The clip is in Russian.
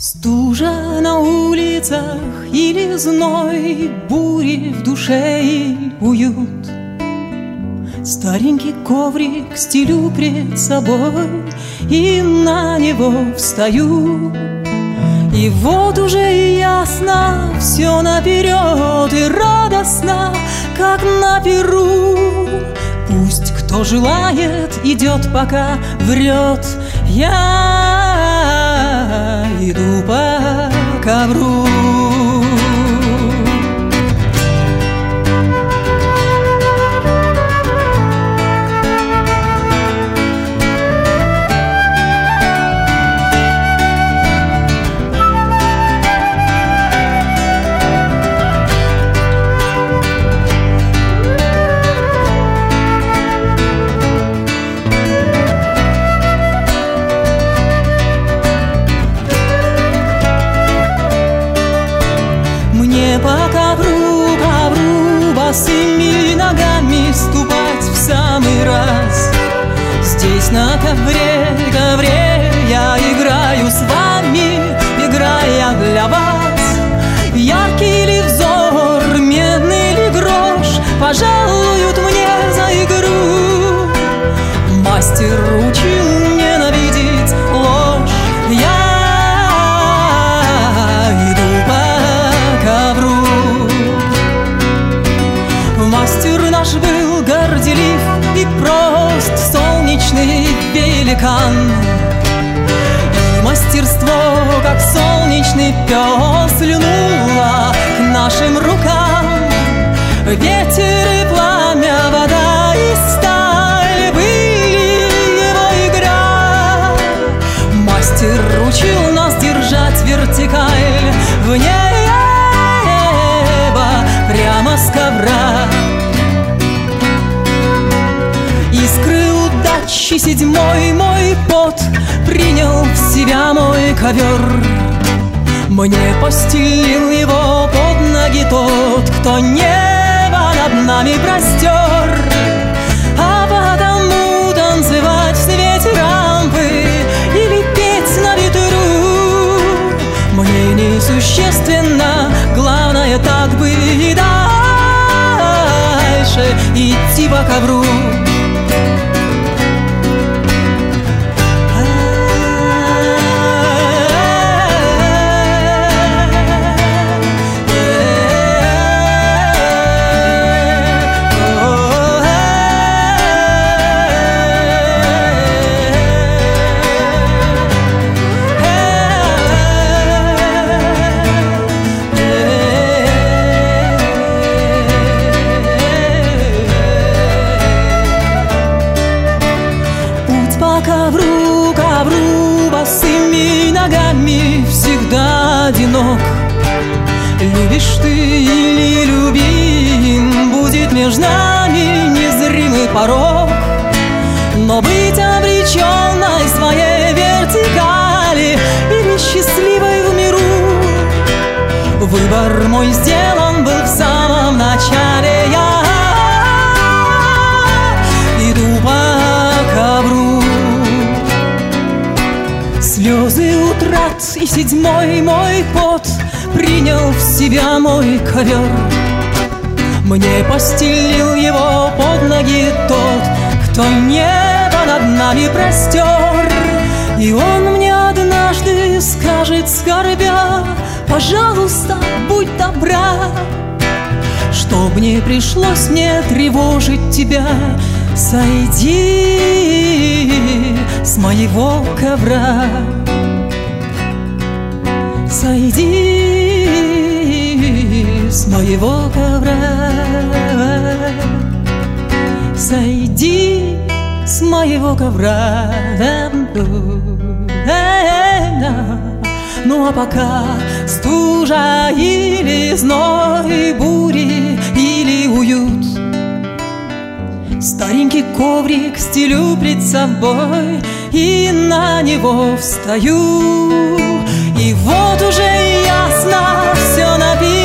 Стужа на улицах или зной, бури в душе и уют. Старенький коврик стелю пред собой и на него встаю. И вот уже ясно все наперед и радостно, как на перу. Пусть кто желает, идет, пока врет. Я иду по ковру. По ковру, ковру, босыми ногами ступать в самый раз. Здесь на ковре, ковре я играю с вами, играя для вас. Яркий ли взор, медный ли грош пожалуют мне за игру. Мастер учил ненавидеть ложь. Я иду по ковру. Мастер наш был горделив и прост, солнечный великан. И мастерство, как солнечный пес, льнуло к нашим рукам. Ветер и пламя, вода и сталь были его игра. Мастер учил нас держать вертикаль в небо прямо с ковра. Искры удачи седьмой мой пот принял в себя мой ковер. Мне постелил его под ноги тот, кто небо над нами простер. А потому танцевать в свете рампы или петь на ветру мне несущественно, главное так бы и дальше идти по ковру. Ковру, ковру, босыми ногами всегда одинок. Любишь ты или любим, будет между нами незримый порог. Но быть обреченной своей вертикали или счастливой в миру, выбор мой сделан был в самом начале. Я иду по ковру. Слезы утрат и седьмой мой пот принял в себя мой ковер. Мне постелил его под ноги тот, кто небо над нами простер. И он мне однажды скажет, скорбя: пожалуйста, будь добра, чтоб не пришлось мне тревожить тебя, сойди с моего ковра. Сойди с моего ковра. Сойди с моего ковра. Ну а пока стужа или зной, бури или уют, старенький коврик стелю пред собой и на него встаю. И вот уже ясно все написано.